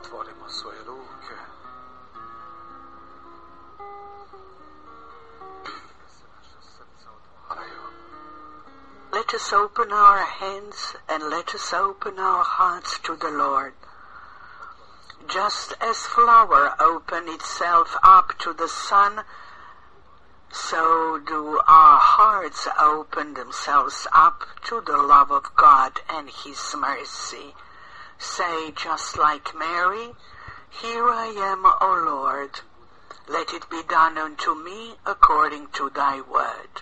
Otvorimo svoje ruke. Let us open our hands and let us open our hearts to the Lord. Just as flower open itself up to the sun, so do our hearts open themselves up to the love of God and His mercy. Say, just like Mary, "Here I am, O Lord. Let it be done unto me according to thy word."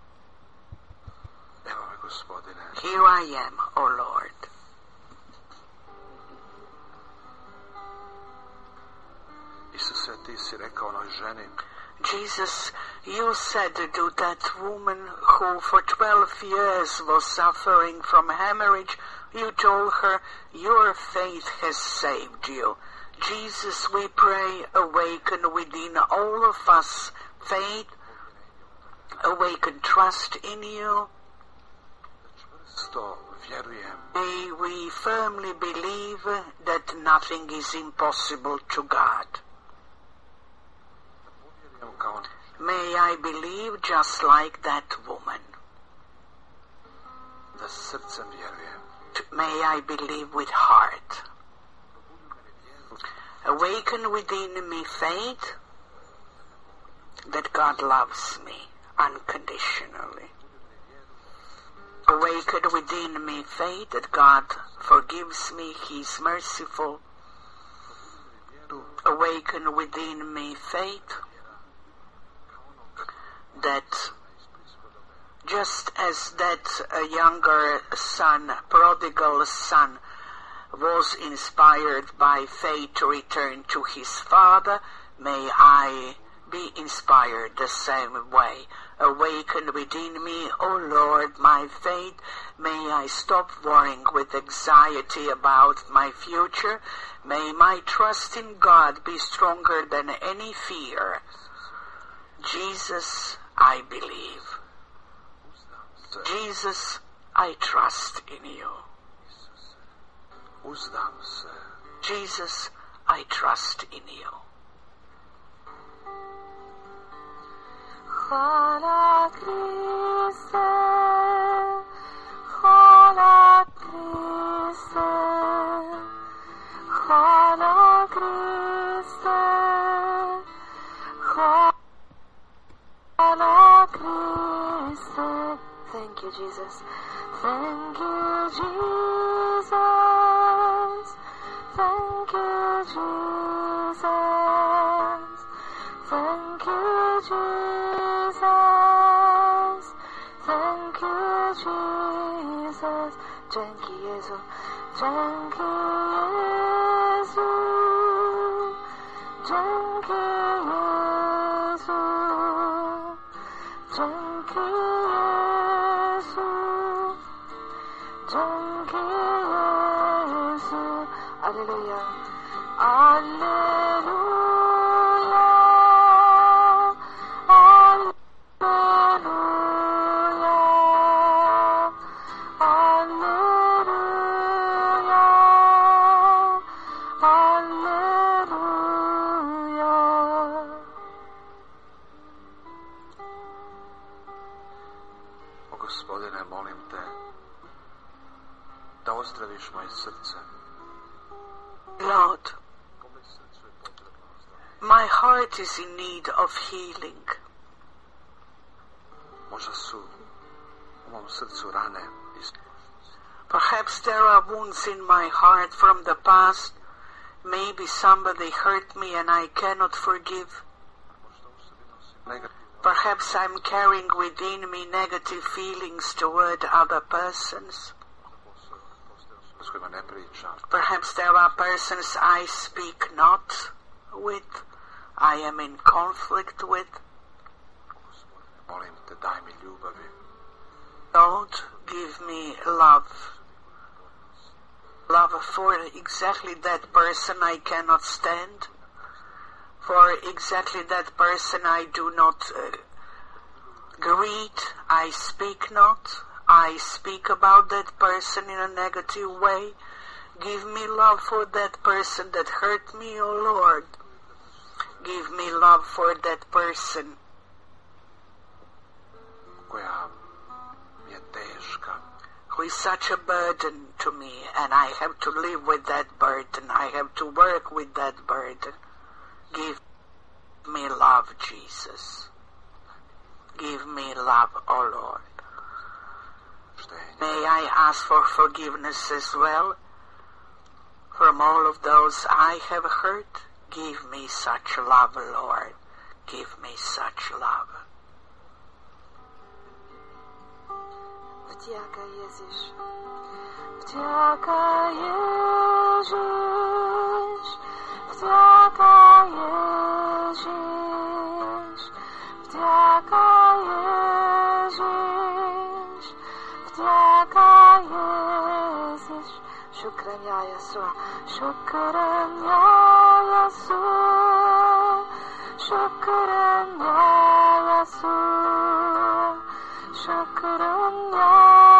Here I am, O Lord. Isuse, ti si rekao onoj ženi, Jesus, you said to that woman who for 12 years was suffering from hemorrhage, you told her, "Your faith has saved you." Jesus, we pray, awaken within all of us faith, awaken trust in you. čvrsto vjerujem May we firmly believe that nothing is impossible to God. kao May I believe just like that woman. da srcem vjerujem. May I believe with heart. Awaken within me faith that God loves me unconditionally. Awaken within me faith that God forgives me, He is merciful. Awaken within me faith that just as that younger son, prodigal son, was inspired by faith to return to his father, may I be inspired the same way. Awaken within me, O Lord, my faith. May I stop worrying with anxiety about my future. May my trust in God be stronger than any fear. Jesus, I believe. Jesus, I trust in you. Uzdam se. Jesus, I trust in you. Hvala Kriste, hvala Kriste, hvala Kriste, hvala Kriste. Thank you, Jesus. Thank you, Jesus. Thank you, Jesus. Thank you, Jesus. Thank you, Jesus. Dzięki Jezu. Dzięki Jezu. Dzięki Jezu. Dzięki Jezu. Dzięki Jezu. Alleluja. Alleluja. Gospodine, molim te da ozdraviš moje srce. Lord, my heart is in need of healing. Možda su u mom srcu rane iz Perhaps there are wounds in my heart from the past. Maybe somebody hurt me and I cannot forgive. negativnog Perhaps I'm carrying within me negative feelings toward other persons. s kojima ne pričam. Perhaps there are persons I speak not with, I am in conflict with. Molim te, daj mi ljubavi. Lord, give me love. Love for exactly that person I cannot stand. For exactly that person I do not greet, I speak not. I speak about that person in a negative way. Give me love for that person that hurt me, O Lord. Give me love for that person koja mi je teška. who is such a burden to me, and I have to live with that burden. I have to work with that burden. Give me love, Jesus. Give me love, O Lord. May I ask for forgiveness as well from all of those I have hurt? Give me such love, Lord. Give me such love. Vďaka Ježiš. Vďaka Ježiš. Vďaka Ježiš. Vďaka Ježiš. Vďaka Ježiš. Šukran ja Yesua. Šukran ja Yesua. Šukran ja Yesua. Šukran ja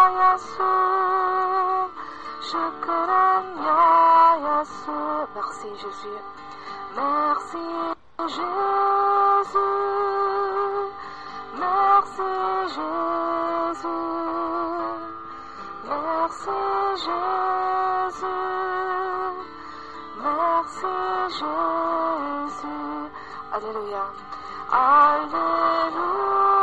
Yesua. Šukran ja Yesua. Merci Jésus. Merci Jésus. Merci Jésus. Merci Jésus. Merci Jésus. Alléluia. Alléluia.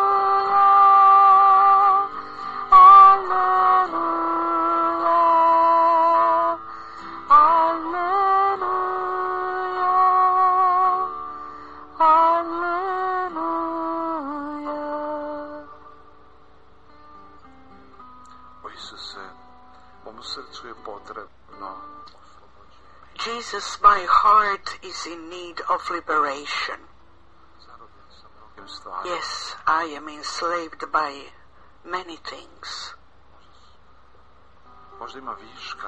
Jesus, my heart is in need of liberation. Yes, I am enslaved by many things. Možda ima viška.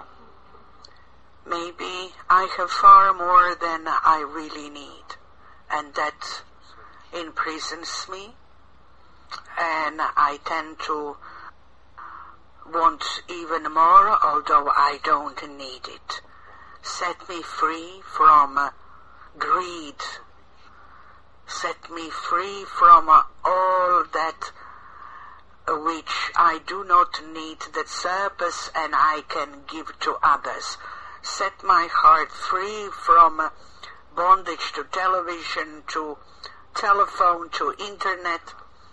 Maybe I have far more than I really need, and that imprisons me, and I tend to want even more, although I don't need it. Set me free from greed. Set me free from all that which I do not need, that surplus and I can give to others. Set my heart free from bondage to television, to telephone, to internet.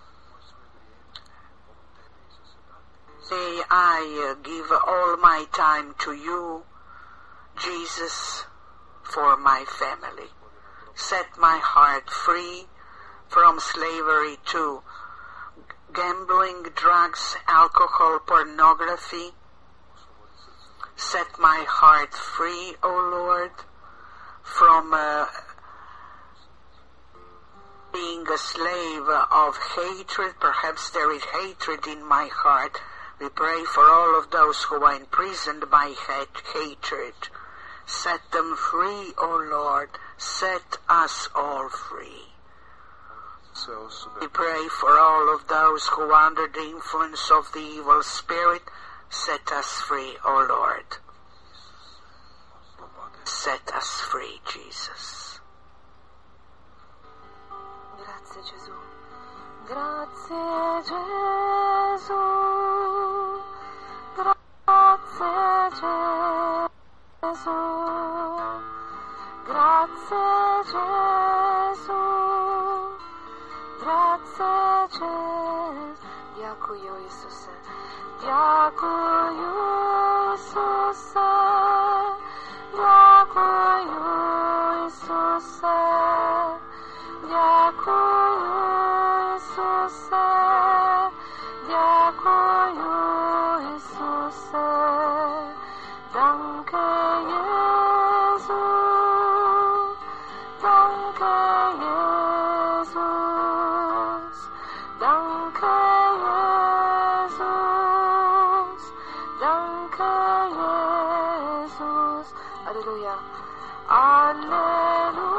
May I give all my time to you, Jesus, for my family. Set my heart free from slavery to gambling, drugs, alcohol, pornography. Set my heart free, O Lord, from being a slave of hatred. Perhaps there is hatred in my heart. We pray for all of those who are imprisoned by hatred. Set them free, O Lord. Set us all free. We pray for all of those who are under the influence of the evil spirit. Set us free, O Lord. Set us free, Jesus. Grazie Gesù. Grazie Gesù. Grazie Gesù. Grazie Gesù. Grazie Gesù. Дякую, Ісусе. Дякую, Ісусе. Дякую, Ісусе. Дякую, Ісусе. Дякую, Ісусе. Danke, Jesus. Danke, Jesus. Danke, Jesus. Danke, Jesus. Alléluia. Alléluia.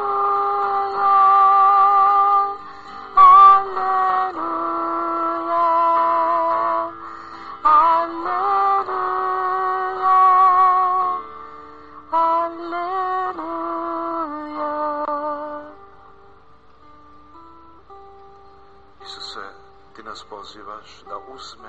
Alléluia. Alléluia. pozivaš da uzme.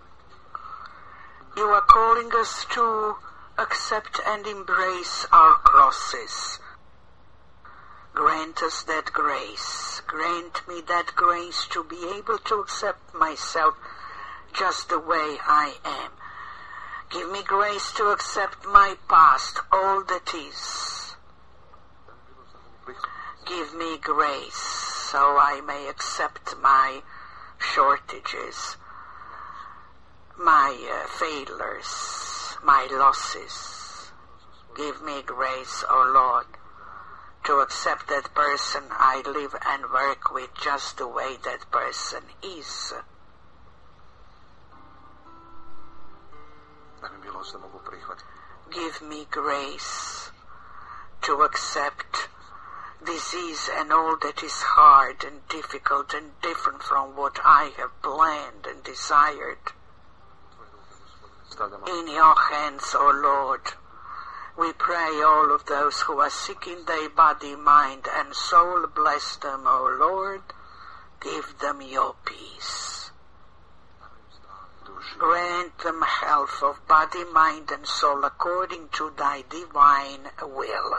You are calling us to accept and embrace our crosses. Grant us that grace. Grant me that grace to be able to accept myself just the way I am. Give me grace to accept my past, all that is. Give me grace so I may accept my shortages, my failures, my losses. Give me grace, O Lord, to accept that person I live and work with just the way that person is. Give me grace to accept disease and all that is hard and difficult and different from what I have planned and desired. In your hands, O Lord, we pray all of those who are sick in their body, mind, and soul. Bless them, O Lord. Give them your peace. Grant them health of body, mind, and soul according to thy divine will.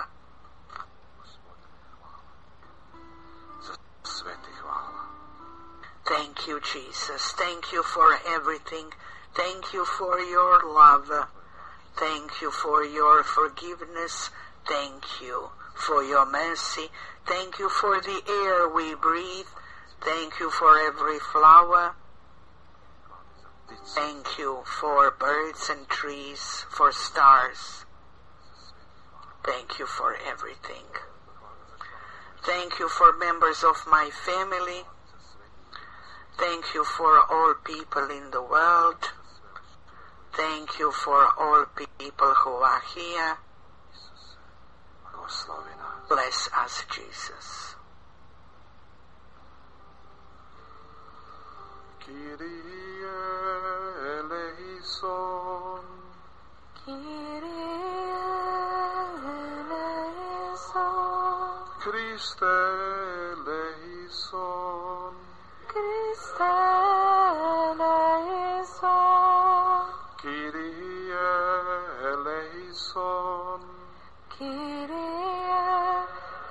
Thank you, Jesus. Thank you for everything. Thank you for your love. Thank you for your forgiveness. Thank you for your mercy. Thank you for the air we breathe. Thank you for every flower. Thank you for birds and trees, for stars. Thank you for everything. Thank you for members of my family. Thank you for all people in the world. Thank you for all people who are here. Bless us, Jesus. Kyrie eleison. Kyrie eleison. Christe eleison. Christe eleison. Kyrie eleison. Kyrie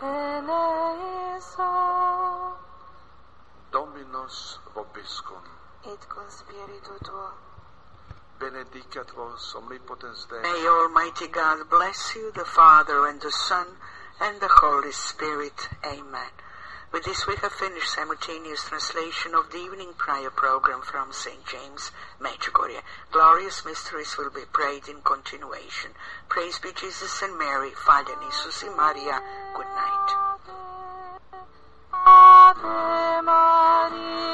eleison. Dominus vobiscum. Et con spiritu tuo. Benedicat vos omnipotens Deus. May Almighty God bless you, the Father and the Son and the Holy Spirit. Amen. With this we have finished simultaneous translation of the evening prayer program from St. James, Medjugorje. Glorious mysteries will be prayed in continuation. Praise be Jesus and Mary, Father Jesus and Maria. Good night. Ave Maria.